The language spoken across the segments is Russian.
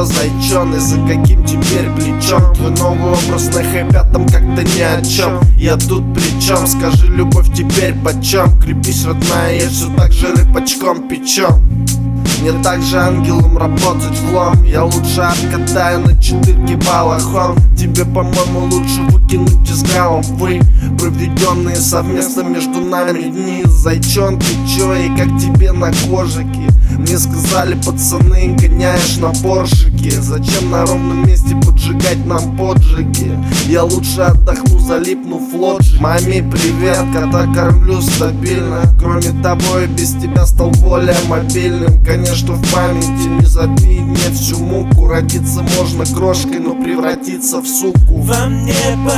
чё, зайчон, и за каким теперь плечом? Твой новый образ на хэпятом как-то ни о чем. Я тут при чем? Скажи, любовь теперь почем? Крепись, родная, я все так же рыбачком печем. Мне также ангелом работать влом. Я лучше откатаю на 4 балахон. Тебе, по-моему, лучше выкинуть из головы проведенные совместно между нами дни. Зайчон, ты чё, и как тебе на кожике? Мне сказали, пацаны, гоняешь на поршике. Зачем на ровном месте поджигать нам поджиги? Я лучше отдохну, залипну в лоджии. Маме привет, кота кормлю стабильно. Кроме того, и без тебя стал более мобильным. Конечно, в памяти не забить мне всю муку. Родиться можно крошкой, но превратиться в суку. Во мне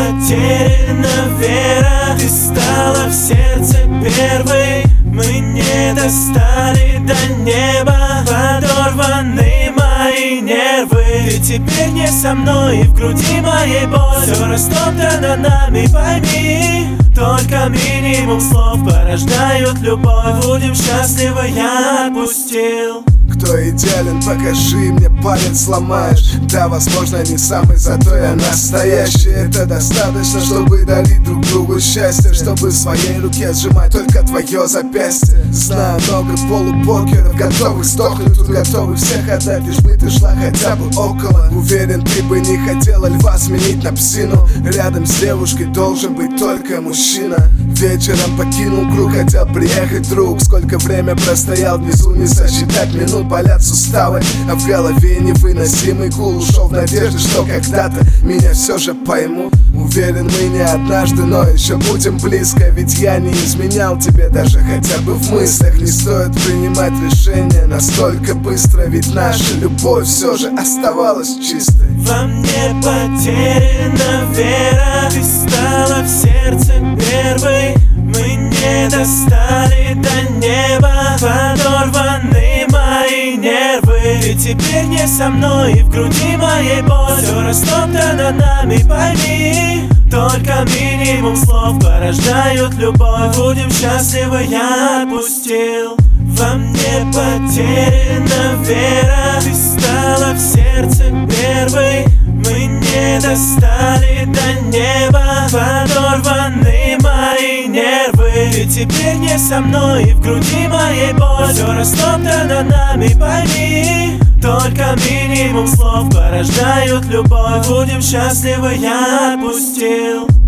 потеряна вера, ты стала в сердце первой. Мы не достали до неба, подорваны мои нервы. Ты теперь не со мной, и в груди моей боль. Все растоптано нами, пойми. Только минимум слов порождают любовь. Будем счастливы, я отпустил. Кто идеален, покажи мне, палец сломаешь. Да, возможно, не самый, зато я настоящий. Это достаточно, чтобы дарить друг другу счастье, чтобы в своей руке сжимать только твое запястье. Знаю много полупокеров, готовых сдохнуть, тут готовы всех отдать, лишь бы ты шла хотя бы около. Уверен, ты бы не хотела льва сменить на псину. Рядом с девушкой должен быть только мужчина. Вечером покинул круг, хотел приехать друг. Сколько время простоял внизу, не сосчитать минут. Болят суставы, а в голове невыносимый гул. Ушел в надежде, что когда-то меня все же поймут. Уверен, мы не однажды, но еще будем близко. Ведь я не изменял тебе даже хотя бы в мыслях. Не стоит принимать решения настолько быстро, ведь наша любовь все же оставалась чистой. Во мне потеряна вера, ты стала в сердце первой. Мы не достали до неба, подорваны мои нервы. Ты теперь не со мной, и в груди моей боль. Все растоптано нами, пойми. Только минимум слов порождают любовь. Будем счастливы, я отпустил. Во мне потеряна вера, ты стала в сердце первой. Мы не достали до неба, подорваны мои нервы. Ты теперь не со мной, и в груди моей боль. Все растоптано нами, пойми. Только минимум слов порождают любовь. Будем счастливы, я отпустил.